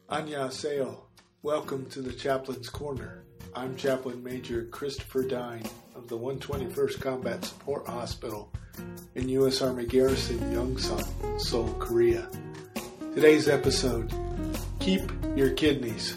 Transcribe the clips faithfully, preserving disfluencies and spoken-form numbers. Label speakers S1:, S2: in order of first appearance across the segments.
S1: Annyeonghaseyo. Welcome to the Chaplain's Corner. I'm Chaplain Major Christopher Dine of the one hundred twenty-first Combat Support Hospital in U S Army Garrison Yongsan, Seoul, Korea. Today's episode, Keep Your Kidneys.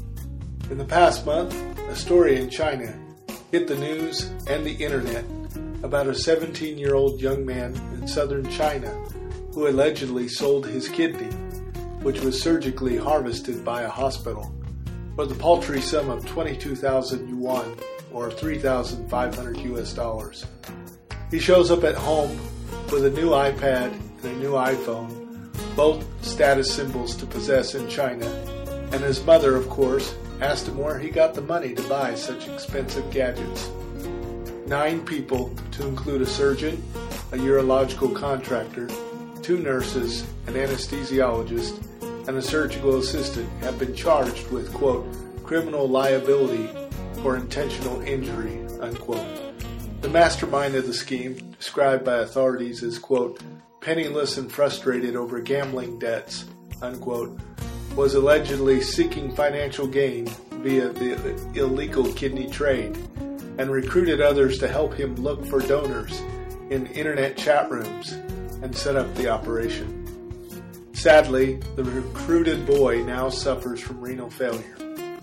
S1: In the past month, a story in China hit the news and the internet about a seventeen-year-old young man in southern China who allegedly sold his kidney, which was surgically harvested by a hospital, for the paltry sum of twenty-two thousand yuan, or three thousand five hundred U S dollars. He shows up at home with a new iPad and a new iPhone, both status symbols to possess in China, and his mother, of course, asked him where he got the money to buy such expensive gadgets. Nine people, to include a surgeon, a urological contractor, two nurses, an anesthesiologist, and a surgical assistant, have been charged with, quote, criminal liability for intentional injury, unquote. The mastermind of the scheme, described by authorities as, quote, penniless and frustrated over gambling debts, unquote, was allegedly seeking financial gain via the illegal kidney trade and recruited others to help him look for donors in internet chat rooms and set up the operation. Sadly, the recruited boy now suffers from renal failure.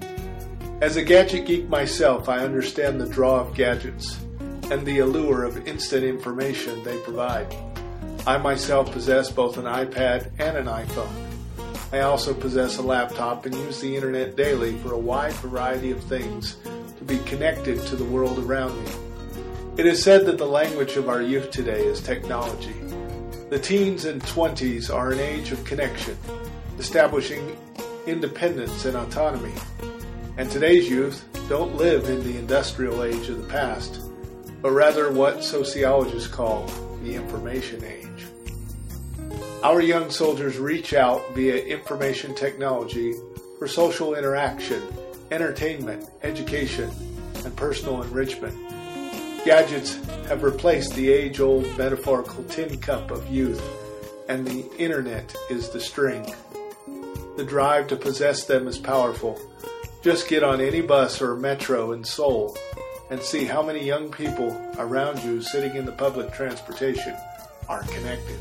S1: As a gadget geek myself, I understand the draw of gadgets and the allure of instant information they provide. I myself possess both an iPad and an iPhone. I also possess a laptop and use the internet daily for a wide variety of things to be connected to the world around me. It is said that the language of our youth today is technology. The teens and twenties are an age of connection, establishing independence and autonomy. And today's youth don't live in the industrial age of the past, but rather what sociologists call the information age. Our young soldiers reach out via information technology for social interaction, entertainment, education, and personal enrichment. Gadgets have replaced the age-old metaphorical tin cup of youth, and the internet is the string. The drive to possess them is powerful. Just get on any bus or metro in Seoul and see how many young people around you sitting in the public transportation are connected.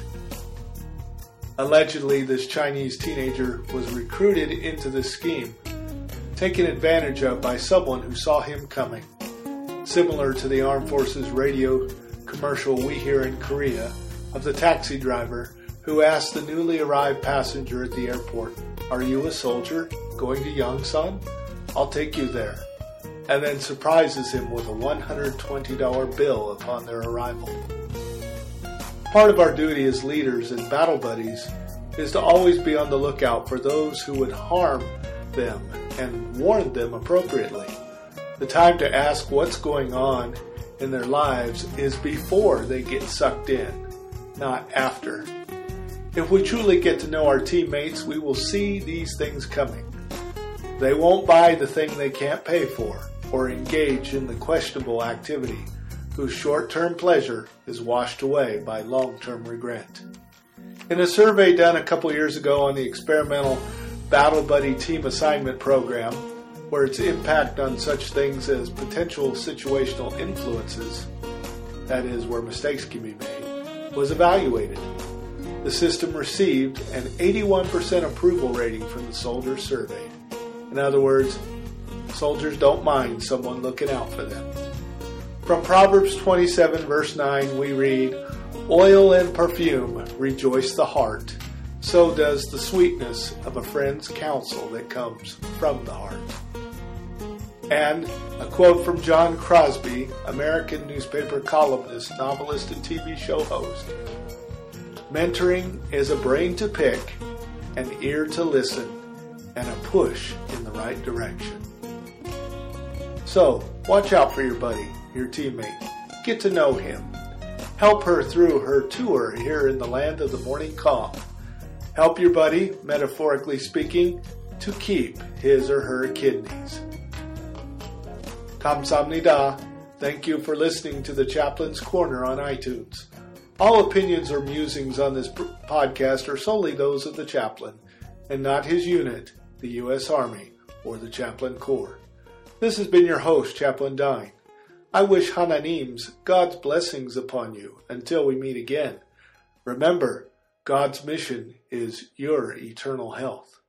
S1: Allegedly, this Chinese teenager was recruited into this scheme, taken advantage of by someone who saw him coming. Similar to the Armed Forces radio commercial we hear in Korea of the taxi driver who asked the newly arrived passenger at the airport, "Are you a soldier going to Yongsan? I'll take you there," and then surprises him with a one hundred twenty dollars bill upon their arrival. Part of our duty as leaders and battle buddies is to always be on the lookout for those who would harm them and warn them appropriately. The time to ask what's going on in their lives is before they get sucked in, not after. If we truly get to know our teammates, we will see these things coming. They won't buy the thing they can't pay for or engage in the questionable activity whose short-term pleasure is washed away by long-term regret. In a survey done a couple years ago on the experimental Battle Buddy Team Assignment Program, where its impact on such things as potential situational influences, that is, where mistakes can be made, was evaluated. The system received an eighty-one percent approval rating from the soldiers surveyed. In other words, soldiers don't mind someone looking out for them. From Proverbs twenty-seven, verse nine, we read, "Oil and perfume rejoice the heart. So does the sweetness of a friend's counsel that comes from the heart." And a quote from John Crosby, American newspaper columnist, novelist, and T V show host. "Mentoring is a brain to pick, an ear to listen, and a push in the right direction." So, watch out for your buddy, your teammate. Get to know him. Help her through her tour here in the land of the morning calm. Help your buddy, metaphorically speaking, to keep his or her kidneys. Kamsahamnida. Thank you for listening to the Chaplain's Corner on iTunes. All opinions or musings on this podcast are solely those of the chaplain, and not his unit, the U S Army, or the Chaplain Corps. This has been your host, Chaplain Dine. I wish Hananim's, God's blessings upon you until we meet again. Remember, God's mission is your eternal health.